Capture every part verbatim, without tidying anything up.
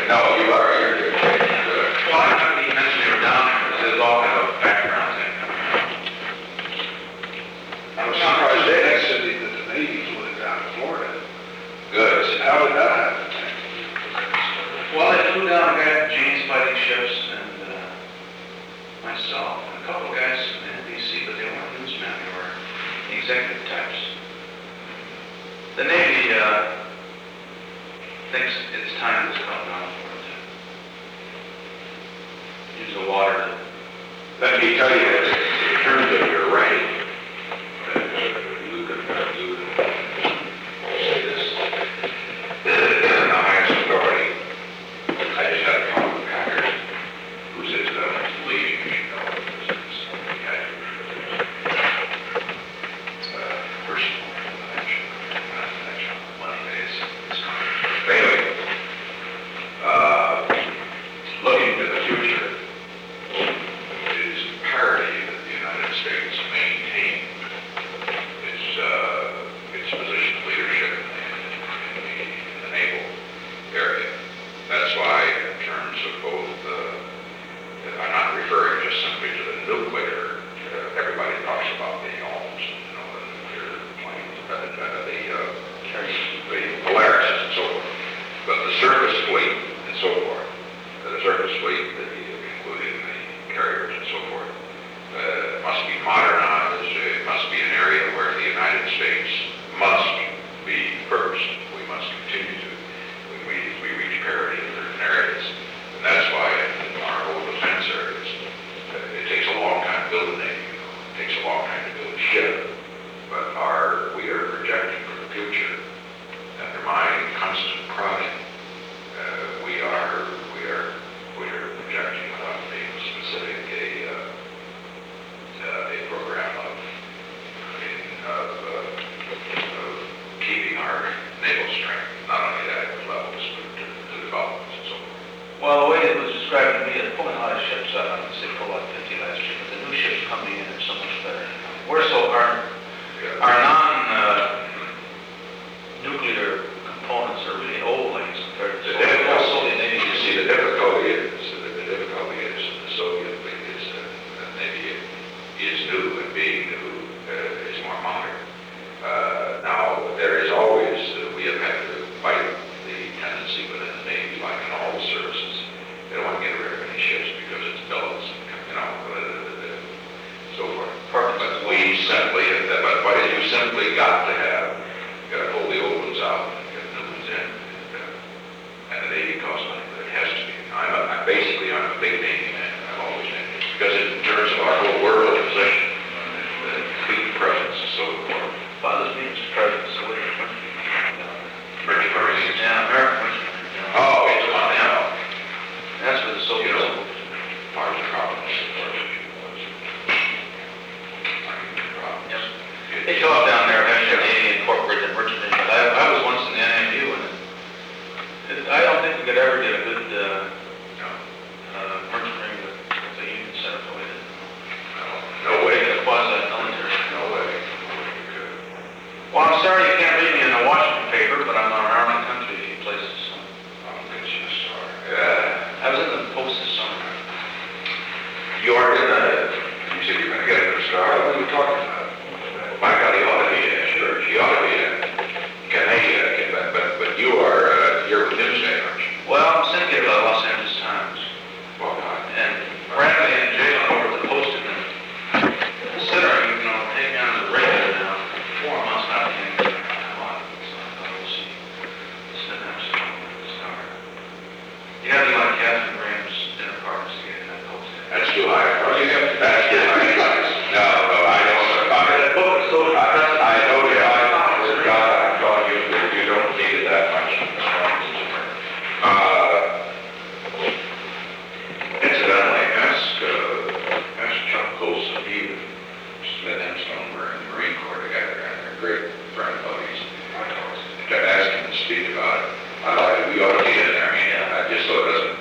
No, you are, you're good. Good. Well, I thought you mentioned you were down there, because there's all kind of a background thing. I'm surprised they had said that the Navy's went down to Florida. Good. How did that happen? Well, they flew down a guy from Jane's Fighting Ships, and uh, myself, and a couple of guys from N B C, but they weren't newsmen, they were executive types. The Navy uh, thinks it's time to come down for it. Use the water to... Let me tell you, in terms of your rank, uh, you can, uh, you can say this, in the highest authority. I just had a call with Packard, who says that I'm leaving, you know, it's something I do. Uh, personal, financial, not financial, money days. But anyway, uh, looking to the future, it is imperative that the United States maintain its, uh, its position of leadership in the, in the naval area. That's why, in terms of both, uh, I'm not referring just simply to the nuclear, uh, everybody talks about the homes, you know, the nuclear planes, uh, uh, the, uh, the Polaris and so forth, but the surface fleet and so forth, the surface fleet, including the carriers and so forth, uh, must be modernized. It must be an area where the United States must be first. We must continue to. We, we reach parity in certain areas. And that's why in our whole defense areas, uh, it takes a long time to build a Navy. You know, it takes a long time to build a ship. But our, we are projecting for the future. Under my constant prodding, uh, we are, we are, we are projecting without being specific a, uh, uh, a program of, of, uh, of keeping our naval strength, not only at adequate levels, but to, to developments and so forth. Well, the way it was described to me, they're pulling a lot of ships out. I would say pull out fifty last year, but the new ships coming in are so much better. We're so, our, Yeah. our non-nuclear components are really old, like compared to The the difficulty, Soviet Navy. you see, the difficulty is, the difficulty is the Soviet fleet is, uh, the Navy is new, and being new uh, is more modern. Uh, now, there is always, uh, we have had to fight the tendency within the Navy, like in all the services, they don't want to get rid of any ships because it's bills, you know, uh, uh, so forth. But we simply, but, but you simply got to have, you got to pull the old ones out and get new ones in. And, uh, and the Navy costs money, but it has to be. I'm a, I basically, I'm a big Navy man. I've always been. Because in terms of our whole world position, the fleet presence and so forth. Bothers me, Mister President, so what do you think? British Marines. Yeah, American Marines. Oh, it's on now. That's for the You Soviets. know, part of the problem is, of course, was, I mean, the problem Yep. is- They talk down there, actually, Navy incorporated merchant Navy, but I, I was once in the N M U, and it, I don't think we could ever get a good, uh, No, uh, merchant marine with, with the Union set up the way that. no, no way. It was a quasi-military. No way. You could. Well, I'm sorry you can't read me in the Washington paper, but I'm on around the country a few places. I'll get you a star. Yeah. I was in the Post this summer. You are gonna, you said you're gonna get a star. What are you talking about? My God, he ought to be in, sure, he ought to be in. Can they, uh, can, but, but, but you are, uh, you're with Newsday, aren't you? Well, I'm syndicate of the Los Angeles Times, Well, God. and Bradley and Jay over at the Post have been considering, you know, taking on the regular now. Four months, I don't think they're gonna come on. So we'll see. It's been absolutely star. You gotta be like Catherine Graham's dinner parties to get in that Post. That's too high. That's too high. No, no, I don't, I, That book is so I, I know you, I, with God, I'm telling you, that you don't need it that much. Uh, incidentally, ask, uh, ask Chuck Colson, he and Smith Hempstone were in the Marine Corps together, and they're great friend buddies. I asked him to speak about it. I like it, we ought to be in there, I mean, I just so it doesn't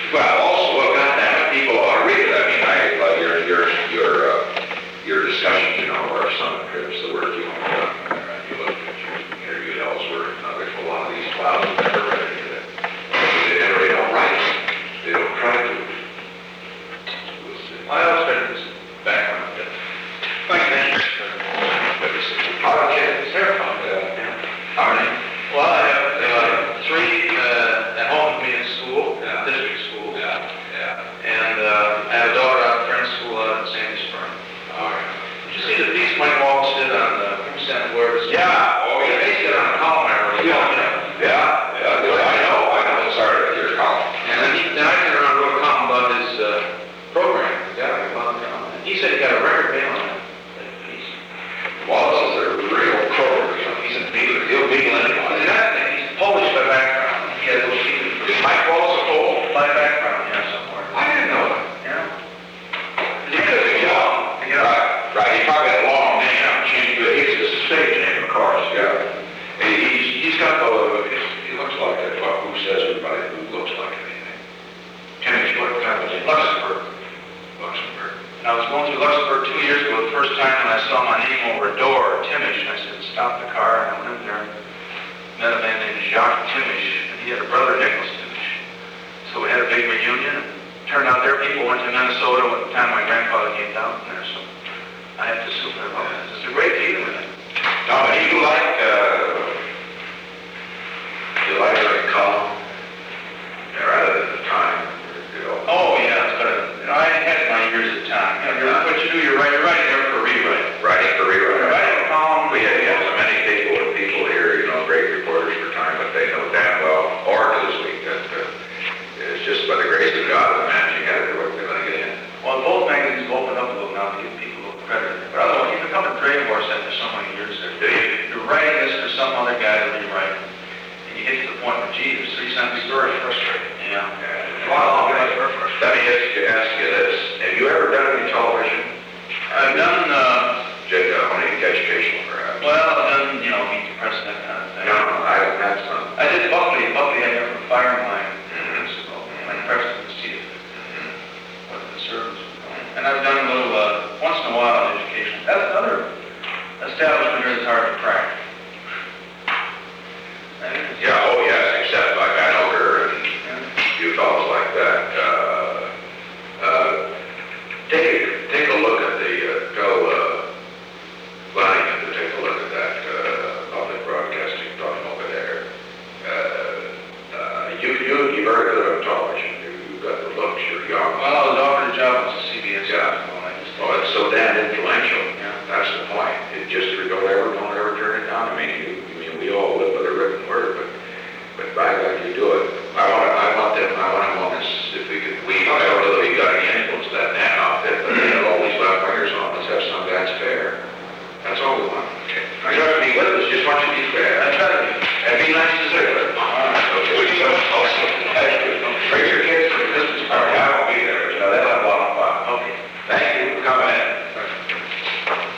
Well, also, well, goddamn it, people ought to read it. I mean, I, uh, your, your, your, uh, your discussions, you know, our summit trips, the work you want done, uh, you look at your interview elsewhere, and others, a lot of these clouds have never read any of it. They never, they don't write it. They don't try to. We'll see. I always been this background, but. Thank you. How about you? Terrifying. How many? Well, I have, uh, three, uh, at home with me in school, Yeah. district school. Yeah, yeah. And, uh, I have a daughter out of Friends School out in Sandy Spring. All right. Did you see the piece Mike Wallace did on the homestead words? Yeah, oh, He yeah. based it on a column I wrote. Yeah, yeah, yeah, I know, I know, it started at your column. And then he, then I turned around and wrote a column about his, uh, program. Yeah, about, uh, he said he got a record deal on that piece. Wallace is a real pro, you know, he's a beagle, he'll beagle And anybody. that thing, he's Polish by background. He had those feet. Is Mike Wallace a Pole? By background, yeah, somewhere. I didn't know that. Yeah. He could be long. Yeah. Right, right, he probably had a long name, I'm changing, but it's a stage name, of course, yeah. And he's, he's got the, he looks like that, well, who says everybody who looks like anything? Kenny, what kind of, Luxembourg? Luxembourg. And I was going through Luxembourg two years ago, the first time when I saw my name over a door, Timish, and I said, stop the car, and I went in there and met a man named Jacques Timish, and he had a brother, Nicholas Timish. So we had a big reunion, and turned out their people went to Minnesota at the time my grandfather came down from there, so I have to assume that about that. It's a great feeling with it. Now, but you like, uh, you like the column? Rather than the time, you know? Oh, yeah, but you know, I had my years of time. You know, you're- what you do, you're writing, you're writing there for rewrite. Writing for You're rewrite. writing a column. We have, we have so many people and people here, you know, great reporters for time, but they know damn well, or Newsweek, that, uh, it's just by the grace of God, the managing editor, what they're gonna get in. Well, both magazines have opened up a little now to give people a little credit. But otherwise, you become a trade horse after so many years there. You're writing this for some other guy to rewrite. And you get to the point where, gee, there's three sentences. Very frustrating. Yeah. Well, let me ask you, ask you this, have you ever done any television? I've done, uh, Just, uh, only educational perhaps? well, I've done, you know, meet the press, that kind of thing. No, no, I haven't had some. I did Buckley. Buckley had there for fire line. Mhm. So, my press didn't see it. What the servants were doing. And I've done a little, uh, once in a while on education. That's another establishment here that's hard to crack. I think it's- Yeah, oh yes, except like I know her and Yeah. you fellows like that, uh, uh, take, take a look at the, uh, tell, uh, Flanagan to take a look at that, uh, public broadcasting thing over there. Uh, uh, you, you, you're very good on television, you, you've got the looks, you're young. Well, I was offered a job at C B S. Yeah. Well, I just- Oh, it's so damn influential. Yeah. That's the point. It just, don't ever, don't ever turn it down. I mean, you, I mean, we all live with a written word, but, but by God, you do it.